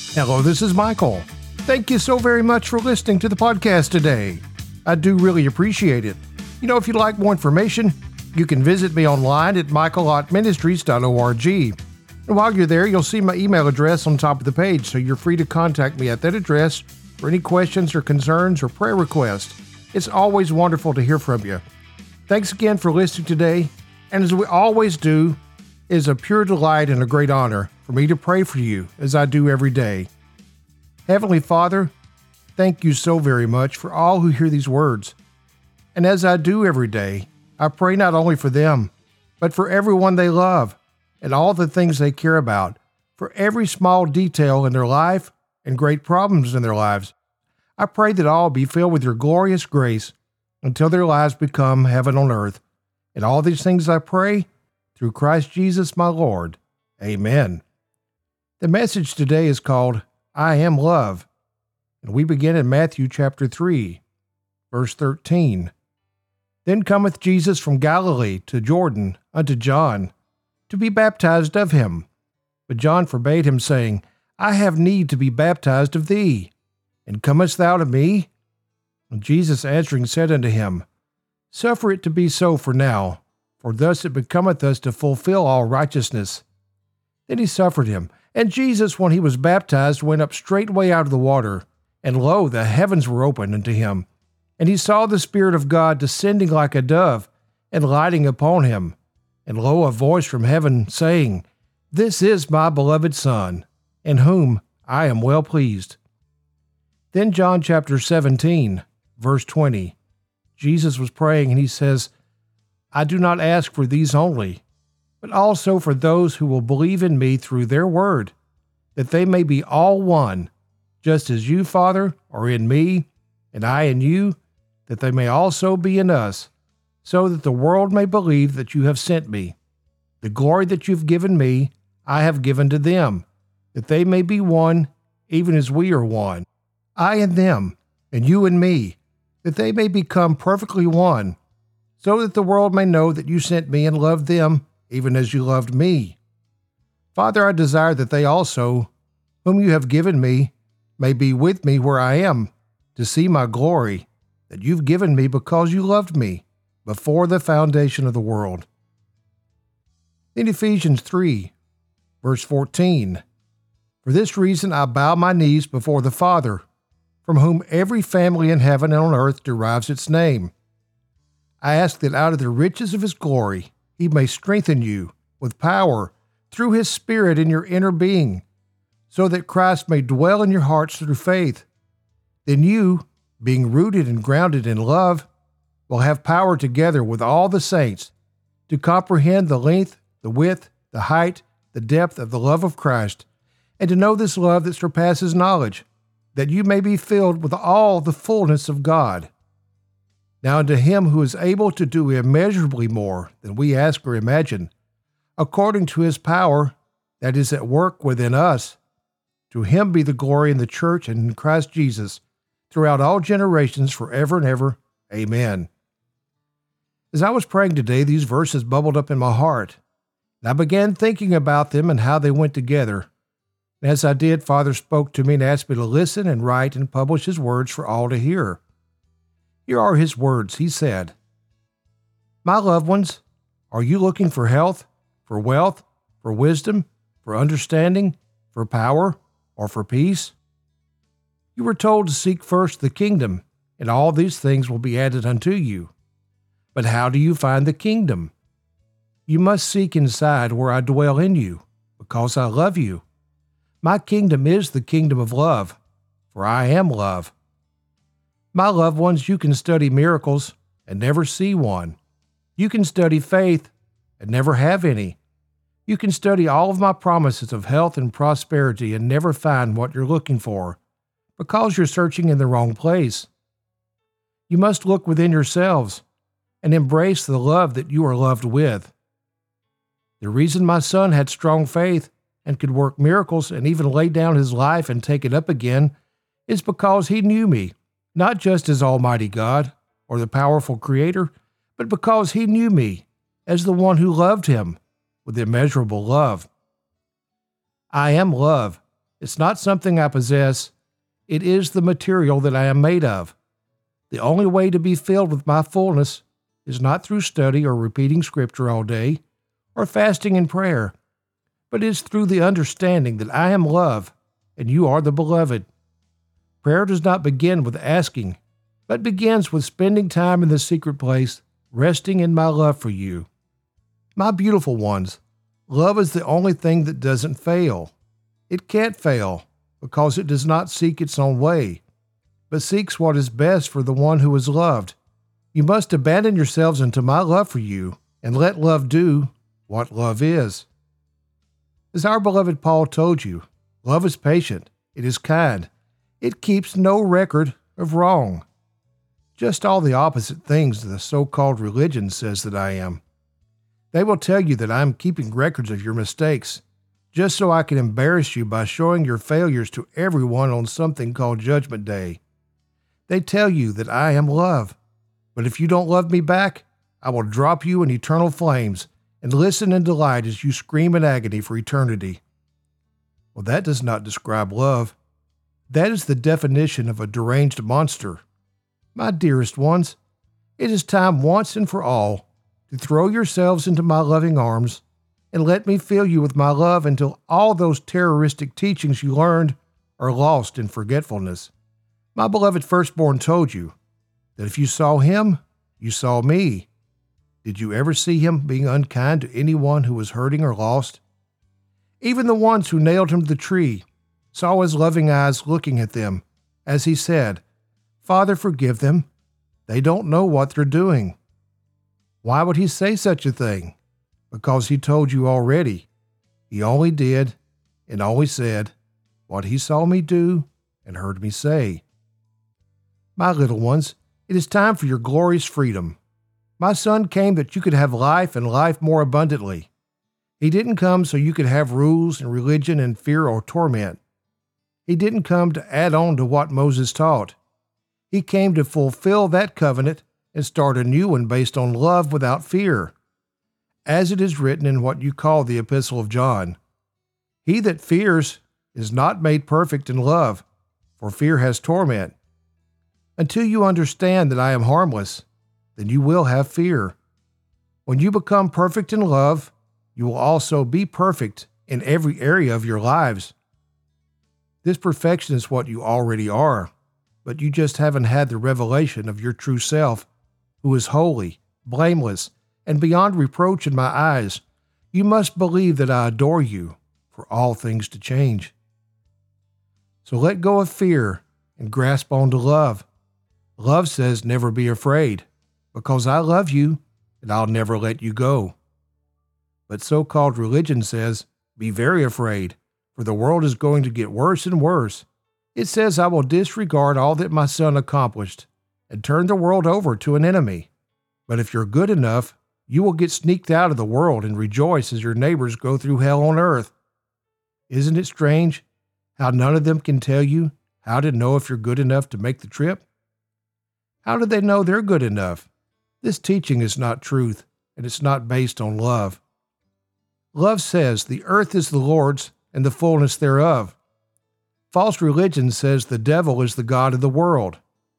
Hello, this is Michael. Thank you so very much for listening to the podcast today. I do really appreciate it. If you'd like more information, you can visit me online at michaelottministries.org. And while you're there, you'll see my email address on top of the page, so you're free to contact me at that address for any questions or concerns or prayer requests. It's always wonderful to hear from you. Thanks again for listening today, and as we always do, it is a pure delight and a great honor for me to pray for you as I do every day. Heavenly Father, thank you so very much for all who hear these words. And as I do every day, I pray not only for them, but for everyone they love and all the things they care about, for every small detail in their life and great problems in their lives. I pray that all be filled with your glorious grace until their lives become heaven on earth. And all these things I pray through Christ Jesus my Lord. Amen. The message today is called, I Am Love. And we begin in Matthew chapter 3, verse 13. Then cometh Jesus from Galilee to Jordan unto John, to be baptized of him. But John forbade him, saying, I have need to be baptized of thee, and comest thou to me? And Jesus answering said unto him, Suffer it to be so for now, for thus it becometh us to fulfill all righteousness. Then he suffered him. And Jesus, when he was baptized, went up straightway out of the water, and lo, the heavens were opened unto him. And he saw the Spirit of God descending like a dove, and lighting upon him. And lo, a voice from heaven, saying, This is my beloved Son, in whom I am well pleased. Then John chapter 17, verse 20. Jesus was praying, and he says, I do not ask for these only, but also for those who will believe in me through their word, that they may be all one, just as you, Father, are in me, and I in you, that they may also be in us, so that the world may believe that you have sent me. The glory that you've given me, I have given to them, that they may be one, even as we are one. I and them, and you and me, that they may become perfectly one, so that the world may know that you sent me and loved them, even as you loved me. Father, I desire that they also, whom you have given me, may be with me where I am, to see my glory, that you've given me because you loved me before the foundation of the world. In Ephesians 3, verse 14, For this reason I bow my knees before the Father, from whom every family in heaven and on earth derives its name. I ask that out of the riches of his glory he may strengthen you with power through his Spirit in your inner being, so that Christ may dwell in your hearts through faith. Then you, being rooted and grounded in love, will have power together with all the saints to comprehend the length, the width, the height, the depth of the love of Christ, and to know this love that surpasses knowledge, that you may be filled with all the fullness of God. Now unto him who is able to do immeasurably more than we ask or imagine, according to his power that is at work within us, to him be the glory in the church and in Christ Jesus, throughout all generations, forever and ever. Amen. As I was praying today, these verses bubbled up in my heart, and I began thinking about them and how they went together. And as I did, Father spoke to me and asked me to listen and write and publish his words for all to hear. Here are his words. He said, My loved ones, are you looking for health, for wealth, for wisdom, for understanding, for power, or for peace? You were told to seek first the kingdom, and all these things will be added unto you. But how do you find the kingdom? You must seek inside where I dwell in you, because I love you. My kingdom is the kingdom of love, for I am love. My loved ones, you can study miracles and never see one. You can study faith and never have any. You can study all of my promises of health and prosperity and never find what you're looking for, because you're searching in the wrong place. You must look within yourselves and embrace the love that you are loved with. The reason my son had strong faith and could work miracles and even lay down his life and take it up again is because he knew me, not just as Almighty God or the powerful Creator, but because he knew me as the one who loved him with immeasurable love. I am love, It's not something I possess. It is the material that I am made of. The only way to be filled with my fullness is not through study or repeating Scripture all day or fasting and prayer, but is through the understanding that I am love and you are the beloved. Prayer does not begin with asking, but begins with spending time in the secret place, resting in my love for you. My beautiful ones, love is the only thing that doesn't fail. It can't fail because it does not seek its own way, but seeks what is best for the one who is loved. You must abandon yourselves into my love for you and let love do what love is. As our beloved Paul told you, love is patient, it is kind, it keeps no record of wrong. Just all the opposite things the so-called religion says that I am. They will tell you that I am keeping records of your mistakes, just so I can embarrass you by showing your failures to everyone on something called Judgment Day. They tell you that I am love, but if you don't love me back, I will drop you in eternal flames and listen in delight as you scream in agony for eternity. Well, that does not describe love. That is the definition of a deranged monster. My dearest ones, it is time once and for all to throw yourselves into my loving arms and let me fill you with my love until all those terroristic teachings you learned are lost in forgetfulness. My beloved firstborn told you that if you saw him, you saw me. Did you ever see him being unkind to anyone who was hurting or lost? Even the ones who nailed him to the tree saw his loving eyes looking at them as he said, "Father, forgive them. They don't know what they're doing." Why would he say such a thing? Because he told you already. He only did and only said what he saw me do and heard me say. My little ones, it is time for your glorious freedom. My Son came that you could have life and life more abundantly. He didn't come so you could have rules and religion and fear or torment. He didn't come to add on to what Moses taught. He came to fulfill that covenant and start a new one based on love without fear. As it is written in what you call the Epistle of John, "He that fears is not made perfect in love, for fear has torment." Until you understand that I am harmless, then you will have fear. When you become perfect in love, you will also be perfect in every area of your lives. This perfection is what you already are, but you just haven't had the revelation of your true self, who is holy, blameless, and beyond reproach in my eyes. You must believe that I adore you for all things to change. So let go of fear and grasp on to love. Love says never be afraid, because I love you and I'll never let you go. But so-called religion says, be very afraid, for the world is going to get worse and worse. It says I will disregard all that my Son accomplished and turn the world over to an enemy. But if you're good enough, you will get sneaked out of the world and rejoice as your neighbors go through hell on earth. Isn't it strange how none of them can tell you how to know if you're good enough to make the trip? How do they know they're good enough? This teaching is not truth, and it's not based on love. Love says the earth is the Lord's and the fullness thereof. False religion says the devil is the god of the world.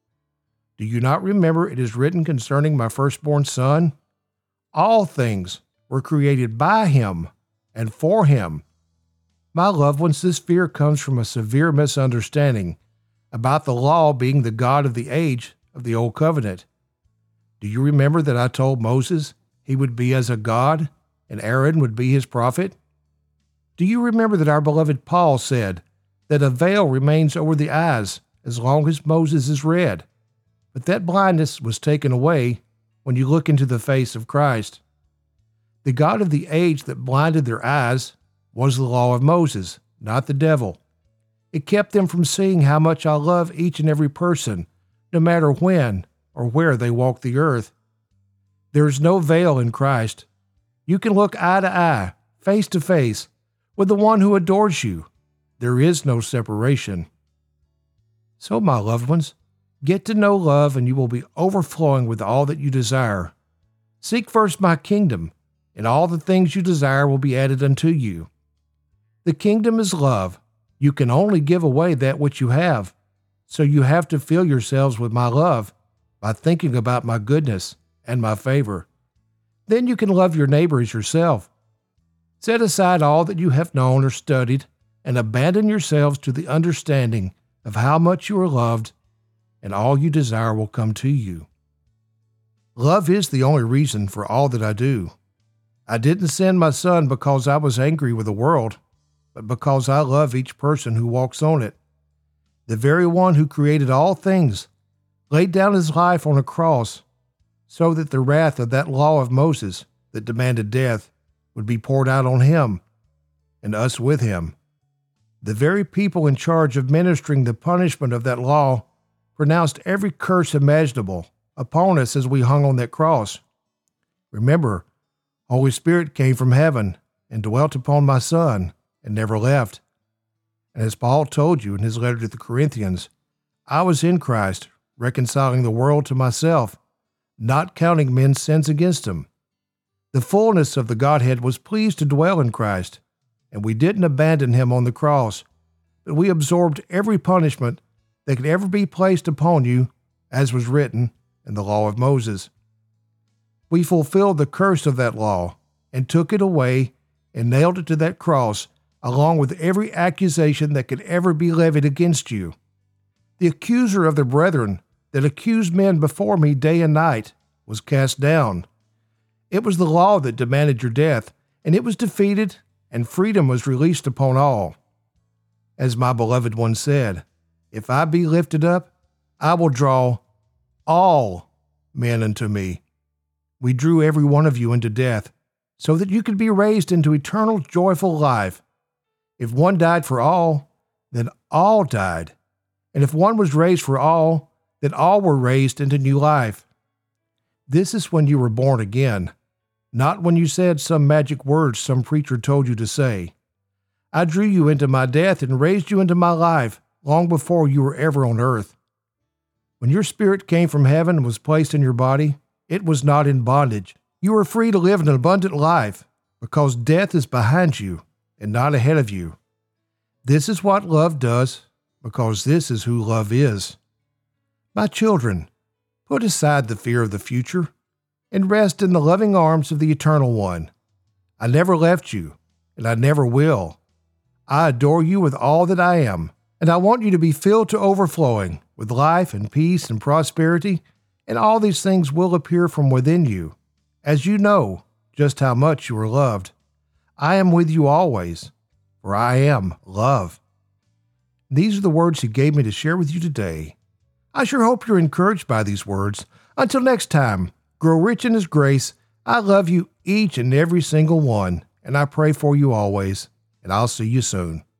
Do you not remember it is written concerning my firstborn son? All things were created by him and for him. My loved ones, this fear comes from a severe misunderstanding about the law being the God of the age of the Old Covenant. Do you remember that I told Moses he would be as a god and Aaron would be his prophet? Do you remember that our beloved Paul said that a veil remains over the eyes as long as Moses is read, but that blindness was taken away when you look into the face of Christ? The God of the age that blinded their eyes was the law of Moses, not the devil. It kept them from seeing how much I love each and every person, no matter when or where they walk the earth. There is no veil in Christ. You can look eye to eye, face to face, with the one who adores you. There is no separation. So, my loved ones, get to know love and you will be overflowing with all that you desire. Seek first my kingdom, and all the things you desire will be added unto you. The kingdom is love. You can only give away that which you have, so you have to fill yourselves with my love by thinking about my goodness and my favor. Then you can love your neighbor as yourself. Set aside all that you have known or studied and abandon yourselves to the understanding of how much you are loved, and all you desire will come to you. Love is the only reason for all that I do. I didn't send my son because I was angry with the world, but because I love each person who walks on it. The very one who created all things laid down his life on a cross so that the wrath of that law of Moses that demanded death would be poured out on him and us with him. The very people in charge of ministering the punishment of that law pronounced every curse imaginable upon us as we hung on that cross. Remember, Holy Spirit came from heaven and dwelt upon my son and never left. And as Paul told you in his letter to the Corinthians, I was in Christ, reconciling the world to myself, not counting men's sins against him. The fullness of the Godhead was pleased to dwell in Christ, and we didn't abandon him on the cross, but we absorbed every punishment that could ever be placed upon you, as was written in the law of Moses. We fulfilled the curse of that law and took it away and nailed it to that cross, along with every accusation that could ever be levied against you. The accuser of the brethren that accused men before me day and night was cast down. It was the law that demanded your death, and it was defeated, and freedom was released upon all. As my beloved one said, if I be lifted up, I will draw all men unto me. We drew every one of you into death, so that you could be raised into eternal joyful life. If one died for all, then all died. And if one was raised for all, then all were raised into new life. This is when you were born again, not when you said some magic words some preacher told you to say. I drew you into my death and raised you into my life long before you were ever on earth. When your spirit came from heaven and was placed in your body, it was not in bondage. You were free to live an abundant life because death is behind you and not ahead of you. This is what love does, because this is who love is. My children, put aside the fear of the future and rest in the loving arms of the Eternal One. I never left you, and I never will. I adore you with all that I am, and I want you to be filled to overflowing with life and peace and prosperity, and all these things will appear from within you, as you know just how much you are loved. I am with you always, for I am love. These are the words he gave me to share with you today. I sure hope you're encouraged by these words. Until next time, grow rich in his grace. I love you each and every single one, and I pray for you always, and I'll see you soon.